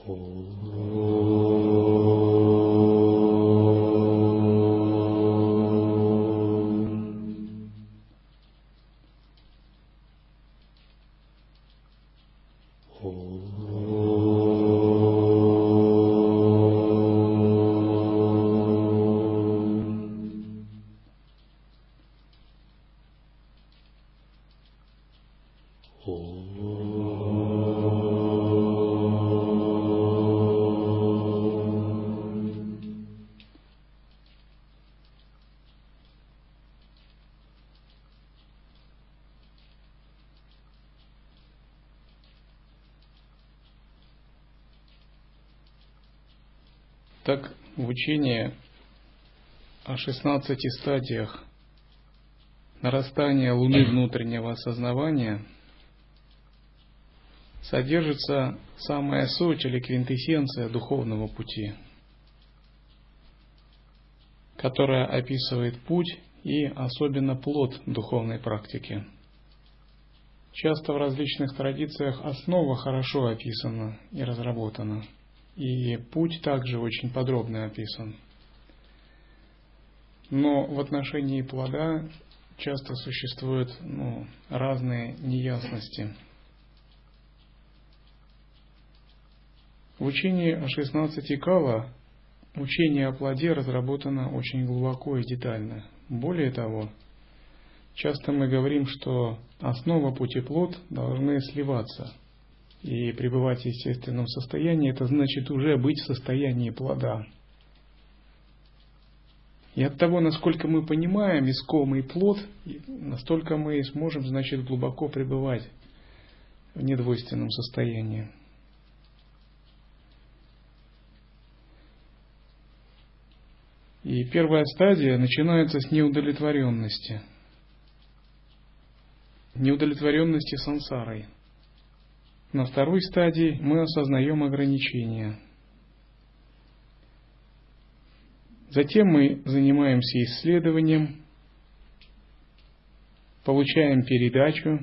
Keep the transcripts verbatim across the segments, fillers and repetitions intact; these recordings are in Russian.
Так, в учении о шестнадцати стадиях нарастания луны внутреннего осознавания содержится самая суть или квинтэссенция духовного пути, которая описывает путь и особенно плод духовной практики. Часто в различных традициях основа хорошо описана и разработана, и путь также очень подробно описан. Но в отношении плода часто существуют ну, разные неясности. В учении о шестнадцати кала учение о плоде разработано очень глубоко и детально. Более того, часто мы говорим, что основа пути плод должны сливаться. И пребывать в естественном состоянии, это значит уже быть в состоянии плода. И от того, насколько мы понимаем искомый плод, настолько мы сможем, значит, глубоко пребывать в недвойственном состоянии. И первая стадия начинается с неудовлетворенности. Неудовлетворенности сансарой. На второй стадии мы осознаем ограничения. Затем мы занимаемся исследованием, получаем передачу,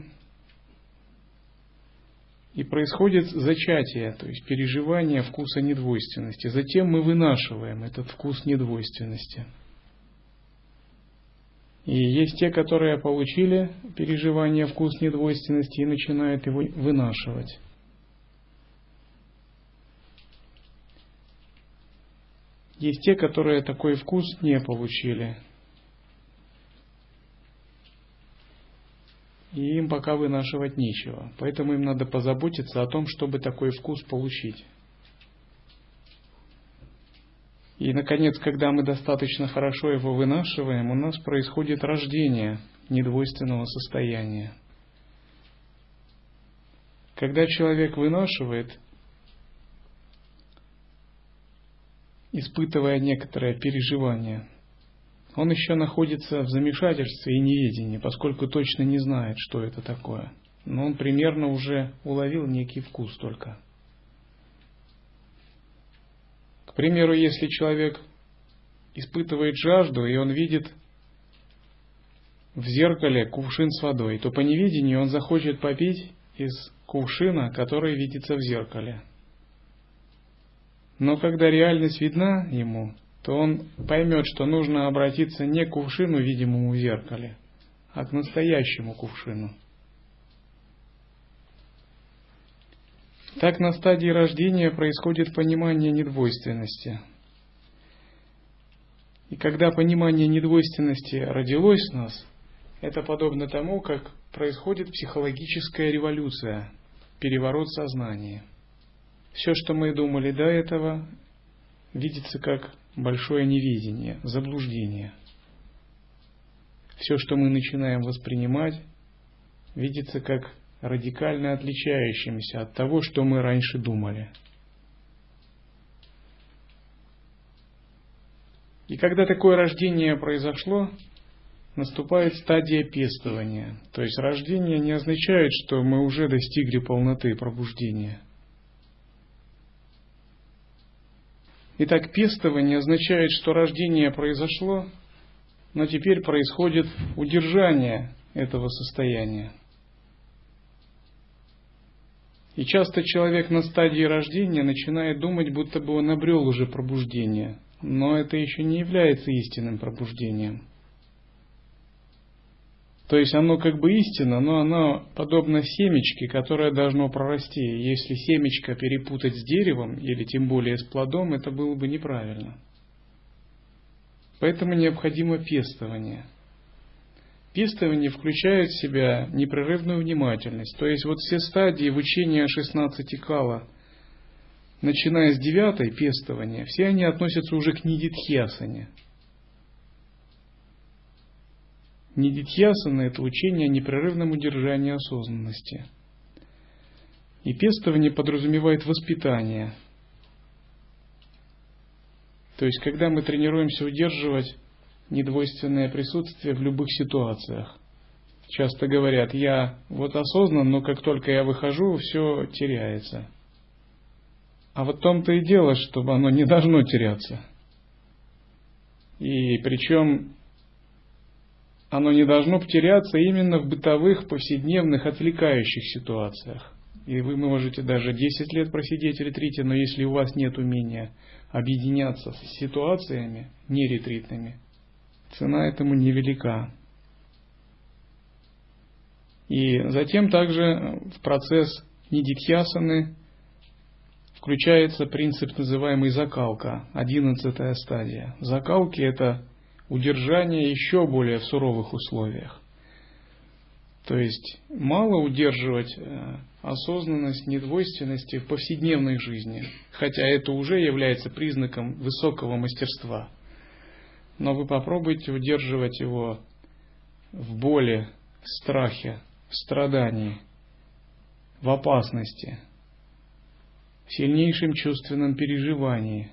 и происходит зачатие, то есть переживание вкуса недвойственности. Затем мы вынашиваем этот вкус недвойственности. И есть те, которые получили переживание вкус недвойственности и начинают его вынашивать. Есть те, которые такой вкус не получили. И им пока вынашивать нечего. Поэтому им надо позаботиться о том, чтобы такой вкус получить. И, наконец, когда мы достаточно хорошо его вынашиваем, у нас происходит рождение недвойственного состояния. Когда человек вынашивает, испытывая некоторое переживание, он еще находится в замешательстве и неведении, поскольку точно не знает, что это такое. Но он примерно уже уловил некий вкус только. К примеру, если человек испытывает жажду, и он видит в зеркале кувшин с водой, то по неведению он захочет попить из кувшина, который видится в зеркале. Но когда реальность видна ему, то он поймет, что нужно обратиться не к кувшину, видимому в зеркале, а к настоящему кувшину. Так на стадии рождения происходит понимание недвойственности. И когда понимание недвойственности родилось в нас, это подобно тому, как происходит психологическая революция, переворот сознания. Все, что мы думали до этого, видится как большое неведение, заблуждение. Все, что мы начинаем воспринимать, видится как радикально отличающимся от того, что мы раньше думали. И когда такое рождение произошло, наступает стадия пестования. То есть рождение не означает, что мы уже достигли полноты пробуждения. Итак, пестование означает, что рождение произошло, но теперь происходит удержание этого состояния. И часто человек на стадии рождения начинает думать, будто бы он обрел уже пробуждение. Но это еще не является истинным пробуждением. То есть оно как бы истинно, но оно подобно семечке, которое должно прорасти. Если семечко перепутать с деревом, или тем более с плодом, это было бы неправильно. Поэтому необходимо пестование. Пестование включает в себя непрерывную внимательность. То есть вот все стадии в учении о шестнадцати кала, начиная с девятой пестования, все они относятся уже к нидидхьясане. Нидидхьясана – это учение о непрерывном удержании осознанности. И пестование подразумевает воспитание. То есть, когда мы тренируемся удерживать недвойственное присутствие в любых ситуациях. Часто говорят, я вот осознан, но как только я выхожу, все теряется. А вот в том-то и дело, чтобы оно не должно теряться. И причем оно не должно теряться именно в бытовых, повседневных, отвлекающих ситуациях. И вы можете даже десять лет просидеть в ретрите, но если у вас нет умения объединяться с ситуациями неретритными, цена этому невелика. И затем также в процесс нидидхьясаны включается принцип, называемый закалка, одиннадцатая стадия. Закалки – это удержание еще более в суровых условиях. То есть мало удерживать осознанность, недвойственности в повседневной жизни, хотя это уже является признаком высокого мастерства. Но вы попробуйте удерживать его в боли, в страхе, в страдании, в опасности, в сильнейшем чувственном переживании,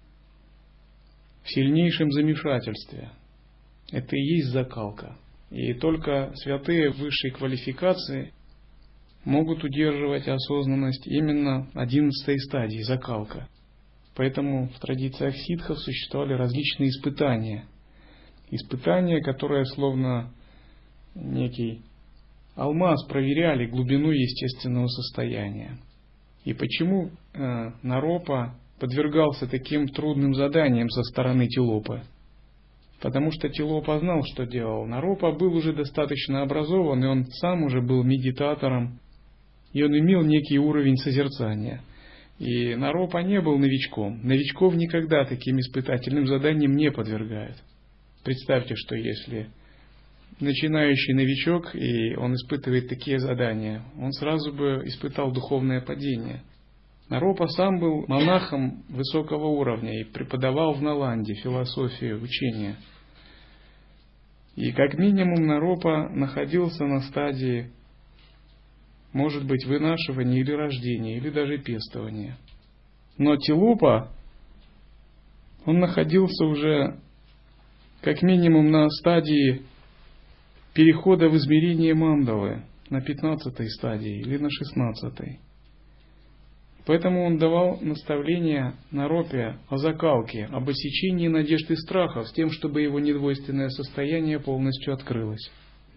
в сильнейшем замешательстве. Это и есть закалка. И только святые высшей квалификации могут удерживать осознанность именно одиннадцатой стадии, закалка. Поэтому в традициях ситхов существовали различные испытания. Испытания, которые словно некий алмаз проверяли глубину естественного состояния. И почему э, Наропа подвергался таким трудным заданиям со стороны Тилопы? Потому что Тилопа знал, что делал. Наропа был уже достаточно образован, и он сам уже был медитатором, и он имел некий уровень созерцания. И Наропа не был новичком. Новичков никогда таким испытательным заданиям не подвергают. Представьте, что если начинающий новичок, и он испытывает такие задания, он сразу бы испытал духовное падение. Наропа сам был монахом высокого уровня и преподавал в Наланде философию учения. И как минимум Наропа находился на стадии, может быть, вынашивания или рождения, или даже пестования. Но Тилопа, он находился уже как минимум на стадии перехода в измерение мандалы, на пятнадцатой стадии или на шестнадцатой. Поэтому он давал наставления Наропе о закалке, об осечении надежд и страхов, с тем, чтобы его недвойственное состояние полностью открылось.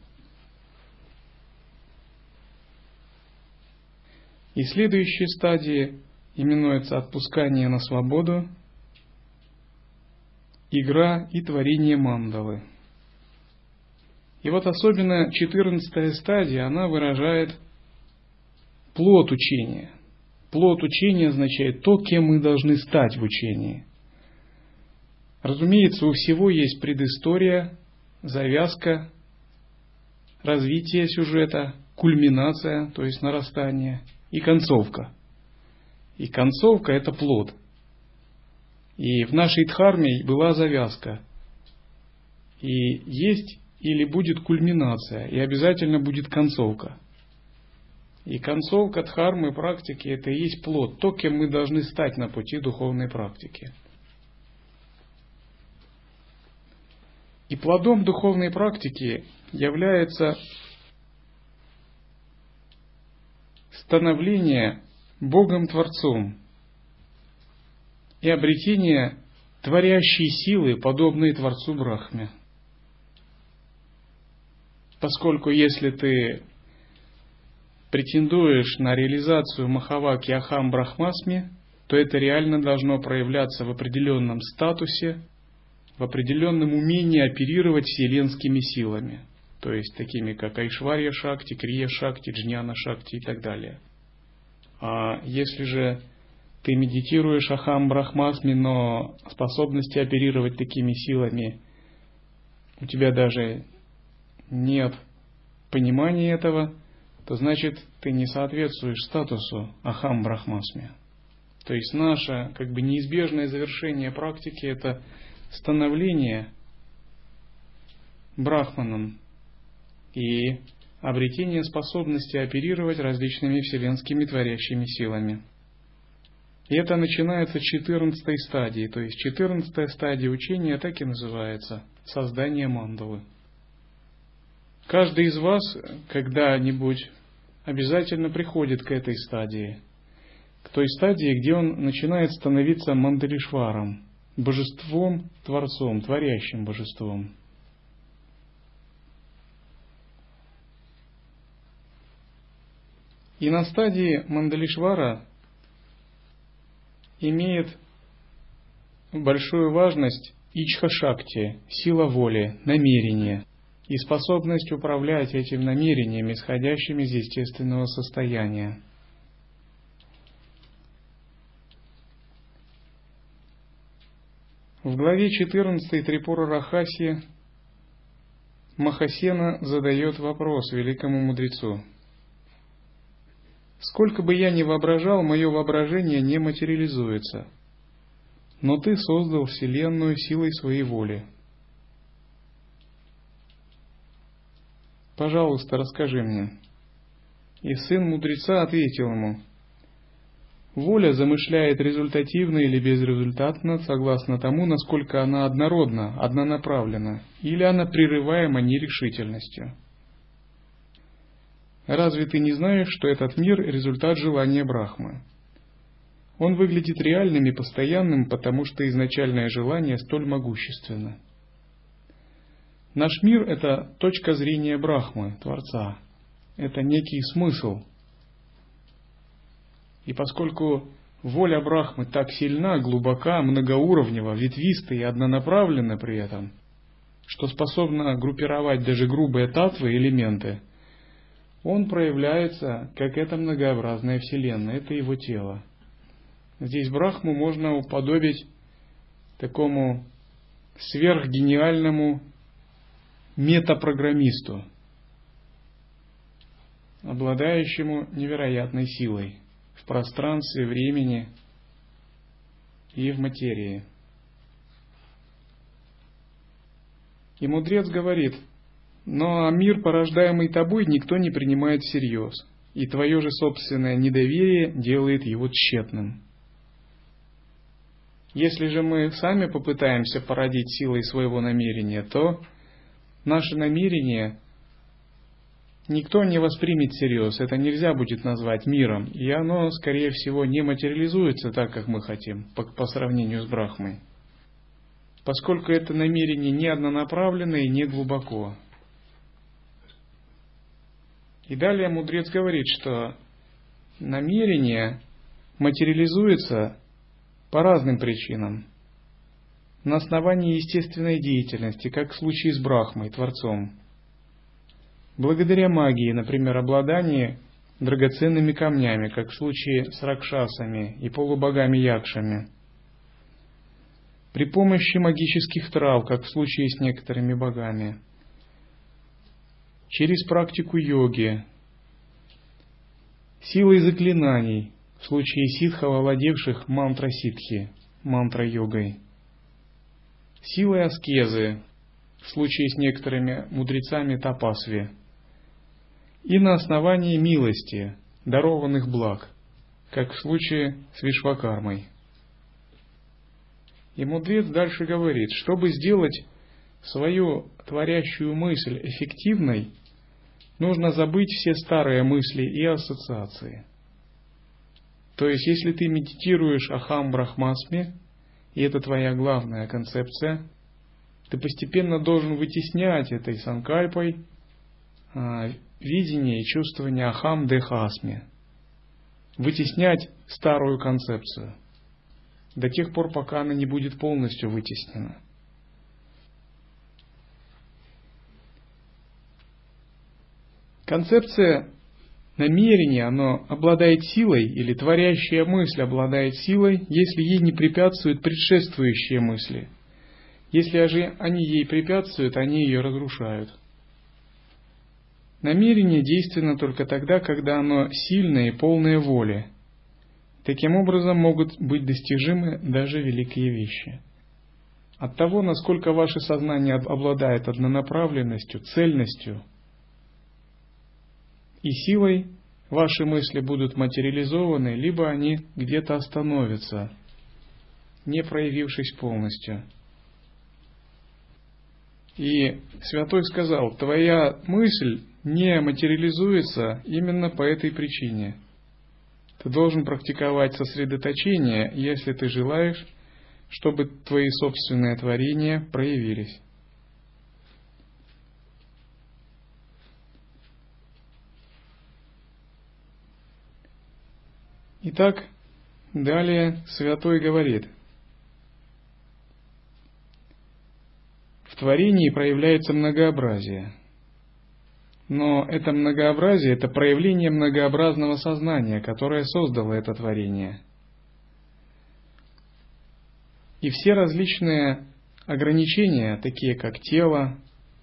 И следующие стадии именуются отпускание на свободу, игра и творение мандалы. И вот особенно четырнадцатая стадия, она выражает плод учения. Плод учения означает то, кем мы должны стать в учении. Разумеется, у всего есть предыстория, завязка, развитие сюжета, кульминация, то есть нарастание, и концовка. И концовка – это плод. И в нашей дхарме была завязка. И есть или будет кульминация, и обязательно будет концовка. И концовка дхармы практики – это и есть плод, то, кем мы должны стать на пути духовной практики. И плодом духовной практики является становление Богом-творцом и обретение творящей силы, подобной Творцу Брахме. Поскольку если ты претендуешь на реализацию Махаваки Ахам Брахмасми, то это реально должно проявляться в определенном статусе, в определенном умении оперировать вселенскими силами, то есть такими как Айшварья Шакти, Крия Шакти, Джняна Шакти и так далее. А если же ты медитируешь Ахам Брахмасми, но способности оперировать такими силами у тебя даже нет понимания этого, то значит ты не соответствуешь статусу Ахам Брахмасми. То есть наше как бы неизбежное завершение практики — это становление брахманом и обретение способности оперировать различными вселенскими творящими силами. И это начинается с четырнадцатой стадии, то есть четырнадцатая стадия учения так и называется — создание мандалы. Каждый из вас когда-нибудь обязательно приходит к этой стадии, к той стадии, где он начинает становиться мандалишваром, божеством, творцом, творящим божеством. И на стадии мандалишвара имеет большую важность ичха-шакти, сила воли, намерение и способность управлять этим намерением, исходящим из естественного состояния. В главе четырнадцатой Трипура Рахаси Махасена задает вопрос великому мудрецу: «Сколько бы я ни воображал, мое воображение не материализуется, но ты создал Вселенную силой своей воли. Пожалуйста, расскажи мне». И сын мудреца ответил ему: «Воля замышляет результативно или безрезультатно, согласно тому, насколько она однородна, однонаправлена, или она прерываема нерешительностью. Разве ты не знаешь, что этот мир — результат желания Брахмы? Он выглядит реальным и постоянным, потому что изначальное желание столь могущественно. Наш мир — это точка зрения Брахмы, Творца. Это некий смысл. И поскольку воля Брахмы так сильна, глубока, многоуровнева, ветвиста и однонаправлена при этом, что способна группировать даже грубые татвы, элементы, он проявляется как эта многообразная Вселенная, это его тело. Здесь Брахму можно уподобить такому сверхгениальному метапрограммисту, обладающему невероятной силой в пространстве, времени и в материи. И мудрец говорит: «Но мир, порождаемый тобой, никто не принимает всерьез, и твое же собственное недоверие делает его тщетным. Если же мы сами попытаемся породить силой своего намерения, то наше намерение никто не воспримет всерьез, это нельзя будет назвать миром, и оно, скорее всего, не материализуется так, как мы хотим, по, по сравнению с Брахмой, поскольку это намерение не однонаправленно и не глубоко». И далее мудрец говорит, что намерение материализуется по разным причинам. На основании естественной деятельности, как в случае с Брахмой, Творцом. Благодаря магии, например, обладании драгоценными камнями, как в случае с Ракшасами и полубогами-якшами. При помощи магических трав, как в случае с некоторыми богами. Через практику йоги, силой заклинаний, в случае ситхов, овладевших мантра-ситхи, мантра-йогой, силой аскезы, в случае с некоторыми мудрецами тапасви, и на основании милости, дарованных благ, как в случае с Вишвакармой. И мудрец дальше говорит: чтобы сделать свою творящую мысль эффективной, нужно забыть все старые мысли и ассоциации. То есть, если ты медитируешь Ахам Брахмасми, и это твоя главная концепция, ты постепенно должен вытеснять этой санкальпой видение и чувствование ахам дехасми, вытеснять старую концепцию до тех пор, пока она не будет полностью вытеснена. Концепция намерения, оно обладает силой, или творящая мысль обладает силой, если ей не препятствуют предшествующие мысли. Если же они ей препятствуют, они ее разрушают. Намерение действенно только тогда, когда оно сильное и полное воли. Таким образом могут быть достижимы даже великие вещи. От того, насколько ваше сознание обладает однонаправленностью, цельностью и силой, ваши мысли будут материализованы, либо они где-то остановятся, не проявившись полностью. И Святой сказал, твоя мысль не материализуется именно по этой причине. Ты должен практиковать сосредоточение, если ты желаешь, чтобы твои собственные творения проявились. Итак, далее Святой говорит, в творении проявляется многообразие, но это многообразие – это проявление многообразного сознания, которое создало это творение. И все различные ограничения, такие как тело,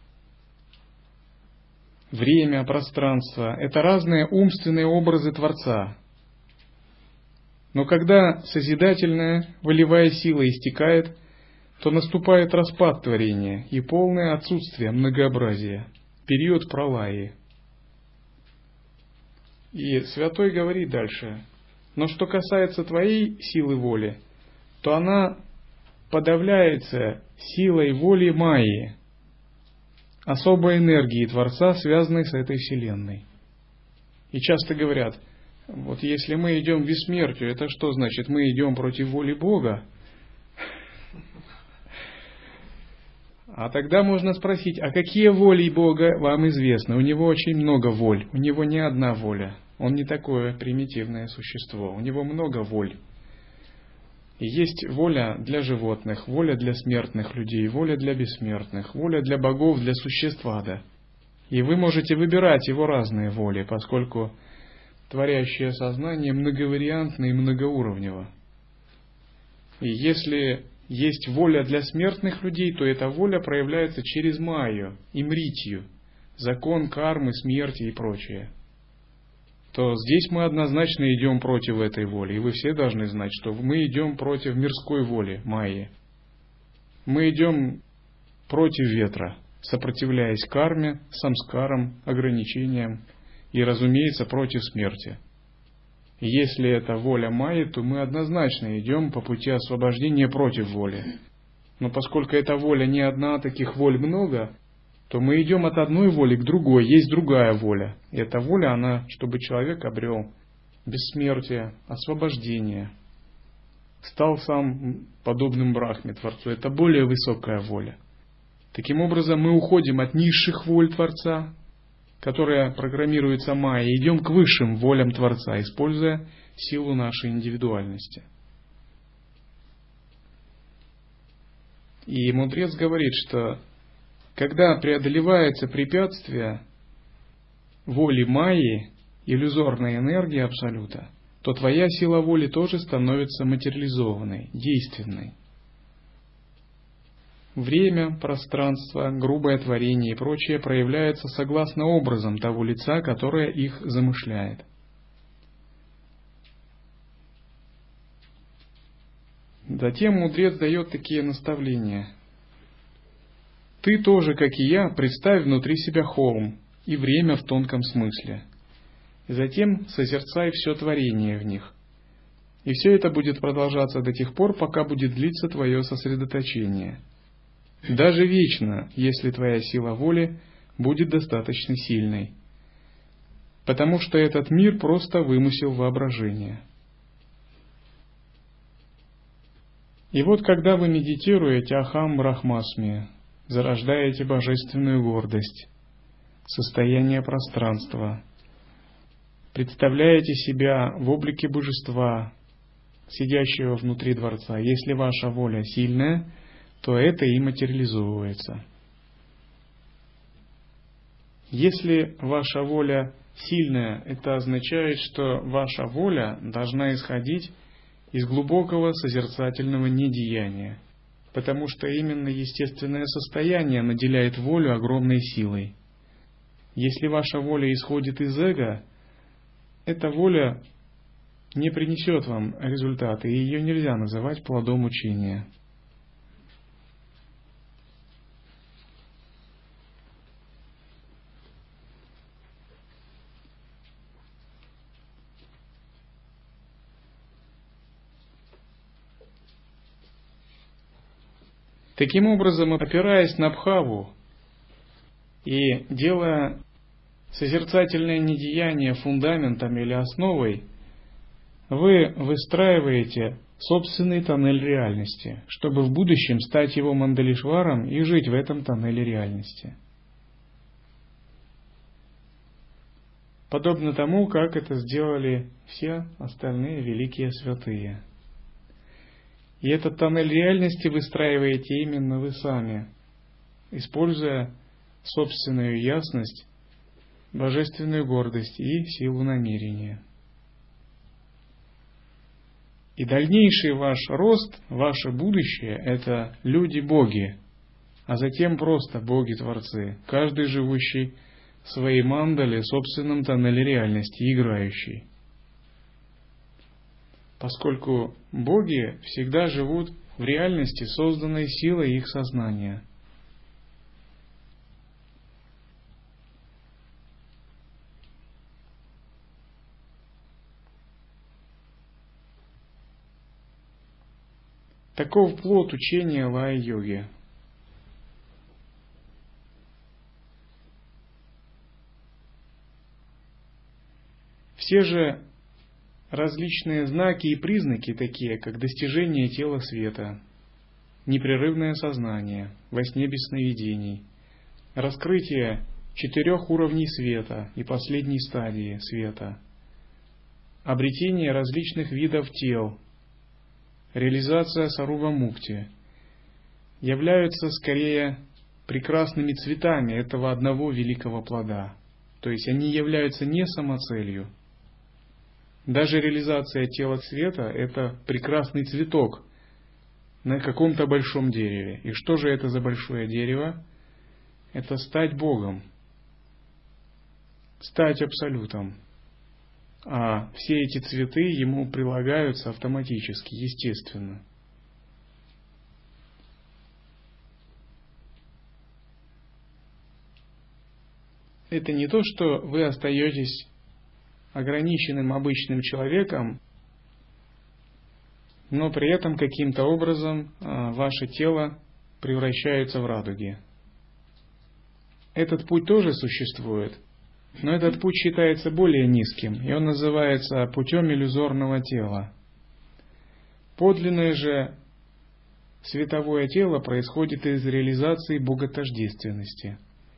время, пространство – это разные умственные образы Творца. Но когда созидательная волевая сила истекает, то наступает распад творения и полное отсутствие многообразия, период пралаи. И Святой говорит дальше, но что касается твоей силы воли, то она подавляется силой воли Майи, особой энергии Творца, связанной с этой Вселенной. И часто говорят, вот если мы идем к бессмертию, это что значит? Мы идем против воли Бога? А тогда можно спросить, а какие воли Бога вам известны? У Него очень много воль, у Него не одна воля. Он не такое примитивное существо, у Него много воль. И есть воля для животных, воля для смертных людей, воля для бессмертных, воля для богов, для существ ада. И вы можете выбирать Его разные воли, поскольку творящее сознание многовариантно и многоуровнево. И если есть воля для смертных людей, то эта воля проявляется через майю, имритью, закон кармы, смерти и прочее. То здесь мы однозначно идем против этой воли. И вы все должны знать, что мы идем против мирской воли майи. Мы идем против ветра, сопротивляясь карме, самскарам, ограничениям и, разумеется, против смерти. И если это воля майи, то мы однозначно идем по пути освобождения против воли. Но поскольку эта воля не одна, таких воль много, то мы идем от одной воли к другой, есть другая воля. И эта воля, она, чтобы человек обрел бессмертие, освобождение, стал сам подобным Брахме, Творцу. Это более высокая воля. Таким образом, мы уходим от низших воль Творца, которая программируется майей, идем к высшим волям Творца, используя силу нашей индивидуальности. И мудрец говорит, что когда преодолевается препятствие воли майи, иллюзорной энергии Абсолюта, то твоя сила воли тоже становится материализованной, действенной. Время, пространство, грубое творение и прочее проявляются согласно образам того лица, которое их замышляет. Затем мудрец дает такие наставления. Ты тоже, как и я, представь внутри себя холм и время в тонком смысле. И затем созерцай все творение в них. И все это будет продолжаться до тех пор, пока будет длиться твое сосредоточение. Даже вечно, если твоя сила воли будет достаточно сильной. Потому что этот мир просто вымысел воображения. И вот когда вы медитируете Ахам Брахмасми, зарождаете божественную гордость, состояние пространства. Представляете себя в облике божества, сидящего внутри дворца. Если ваша воля сильная, то это и материализовывается. Если ваша воля сильная, это означает, что ваша воля должна исходить из глубокого созерцательного недеяния, потому что именно естественное состояние наделяет волю огромной силой. Если ваша воля исходит из эго, эта воля не принесет вам результаты, и ее нельзя называть плодом учения. Таким образом, опираясь на бхаву и делая созерцательное недеяние фундаментом или основой, вы выстраиваете собственный тоннель реальности, чтобы в будущем стать его Мандалишваром и жить в этом тоннеле реальности. Подобно тому, как это сделали все остальные великие святые. И этот тоннель реальности выстраиваете именно вы сами, используя собственную ясность, божественную гордость и силу намерения. И дальнейший ваш рост, ваше будущее – это люди-боги, а затем просто боги-творцы, каждый живущий в своей мандале, собственном тоннеле реальности, играющий. Поскольку боги всегда живут в реальности, созданной силой их сознания. Таков плод учения лая-йоги. Все же различные знаки и признаки, такие как достижение тела света, непрерывное сознание, во сне без сновидений, раскрытие четырех уровней света и последней стадии света, обретение различных видов тел, реализация сарува-мукти, являются скорее прекрасными цветами этого одного великого плода. То есть они являются не самоцелью. Даже реализация тела света – это прекрасный цветок на каком-то большом дереве. И что же это за большое дерево? Это стать Богом, стать Абсолютом. А все эти цветы ему прилагаются автоматически, естественно. Это не то, что вы остаетесь ограниченным обычным человеком, но при этом каким-то образом ваше тело превращается в радуги. Этот путь тоже существует, но этот путь считается более низким, и он называется путем иллюзорного тела. Подлинное же световое тело происходит из реализации боготождественности.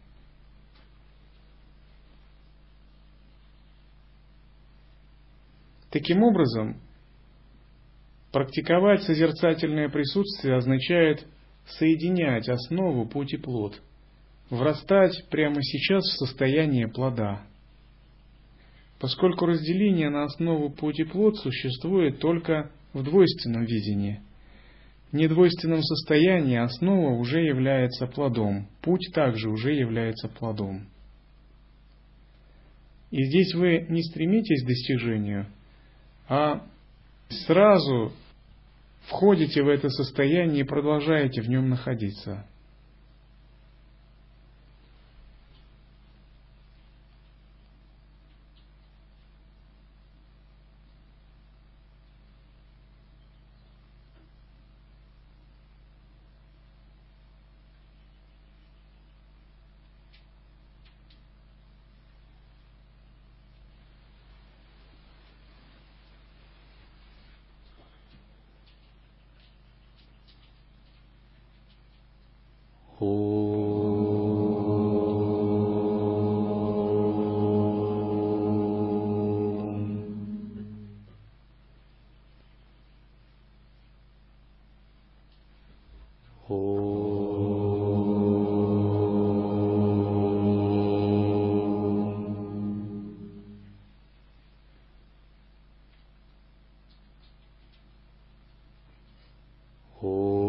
Таким образом, практиковать созерцательное присутствие означает соединять основу, путь и плод, врастать прямо сейчас в состояние плода. Поскольку разделение на основу, путь и плод существует только в двойственном видении. В недвойственном состоянии основа уже является плодом, путь также уже является плодом. И здесь вы не стремитесь к достижению, а сразу входите в это состояние и продолжаете в нем находиться. О Om.